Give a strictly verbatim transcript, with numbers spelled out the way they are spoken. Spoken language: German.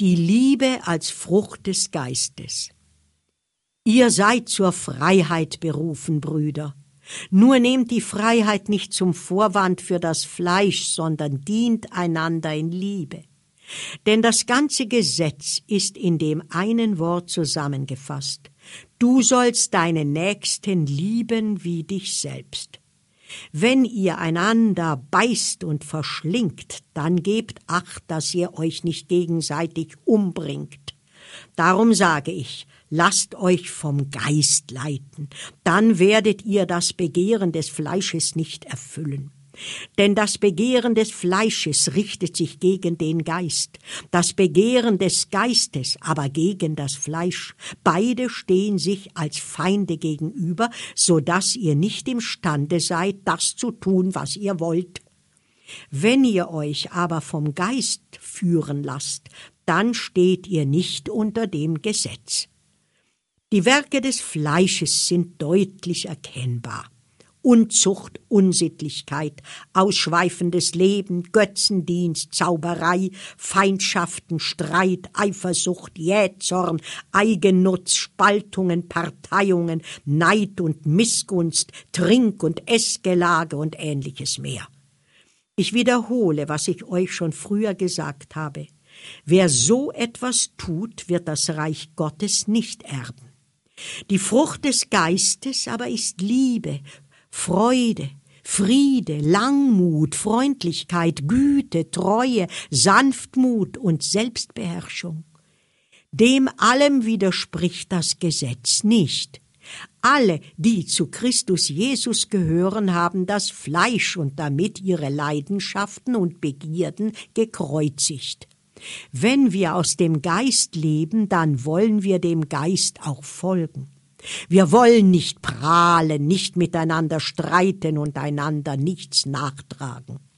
die Liebe als Frucht des Geistes. Ihr seid zur Freiheit berufen, Brüder. Nur nehmt die Freiheit nicht zum Vorwand für das Fleisch, sondern dient einander in Liebe. Denn das ganze Gesetz ist in dem einen Wort zusammengefasst. Du sollst deinen Nächsten lieben wie dich selbst. Wenn ihr einander beißt und verschlingt, dann gebt Acht, dass ihr euch nicht gegenseitig umbringt. Darum sage ich, lasst euch vom Geist leiten, dann werdet ihr das Begehren des Fleisches nicht erfüllen. Denn das Begehren des Fleisches richtet sich gegen den Geist, das Begehren des Geistes aber gegen das Fleisch. Beide stehen sich als Feinde gegenüber, so dass ihr nicht imstande seid, das zu tun, was ihr wollt. Wenn ihr euch aber vom Geist führen lasst, dann steht ihr nicht unter dem Gesetz. Die Werke des Fleisches sind deutlich erkennbar. Unzucht, Unsittlichkeit, ausschweifendes Leben, Götzendienst, Zauberei, Feindschaften, Streit, Eifersucht, Jähzorn, Eigennutz, Spaltungen, Parteiungen, Neid und Missgunst, Trink- und Essgelage und Ähnliches mehr. Ich wiederhole, was ich euch schon früher gesagt habe. Wer so etwas tut, wird das Reich Gottes nicht erben. Die Frucht des Geistes aber ist Liebe, Freude, Friede, Langmut, Freundlichkeit, Güte, Treue, Sanftmut und Selbstbeherrschung. Dem allem widerspricht das Gesetz nicht. Alle, die zu Christus Jesus gehören, haben das Fleisch und damit ihre Leidenschaften und Begierden gekreuzigt. Wenn wir aus dem Geist leben, dann wollen wir dem Geist auch folgen. Wir wollen nicht prahlen, nicht miteinander streiten und einander nichts nachtragen.